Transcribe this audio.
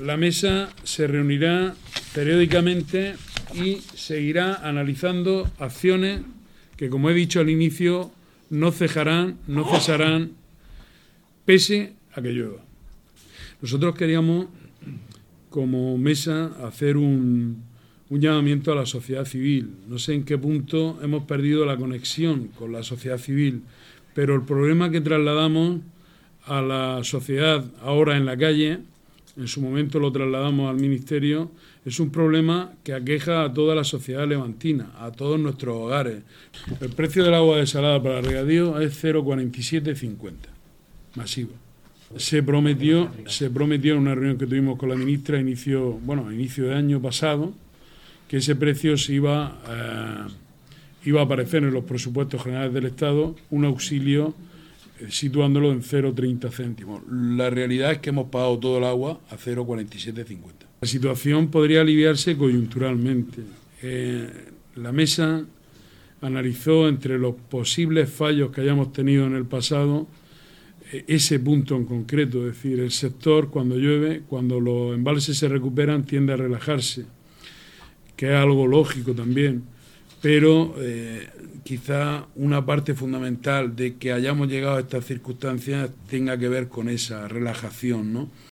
la mesa se reunirá periódicamente y seguirá analizando acciones que, como he dicho al inicio, no cesarán pese a que llueva. Nosotros queríamos, como mesa, hacer un llamamiento a la sociedad civil. No sé en qué punto hemos perdido la conexión con la sociedad civil, pero el problema que trasladamos a la sociedad ahora en la calle, en su momento lo trasladamos al Ministerio, es un problema que aqueja a toda la sociedad levantina, a todos nuestros hogares. El precio del agua desalada para regadío es 0,4750, masiva. Se prometió en una reunión que tuvimos con la ministra a inicio de año pasado, que ese precio se iba a aparecer en los presupuestos generales del Estado, un auxilio situándolo en 0,30 céntimos. La realidad es que hemos pagado todo el agua a 0,4750. La situación podría aliviarse coyunturalmente. La mesa analizó entre los posibles fallos que hayamos tenido en el pasado ese punto en concreto, es decir, el sector cuando llueve, cuando los embalses se recuperan, tiende a relajarse, que es algo lógico también, pero quizá una parte fundamental de que hayamos llegado a estas circunstancias tenga que ver con esa relajación, ¿no?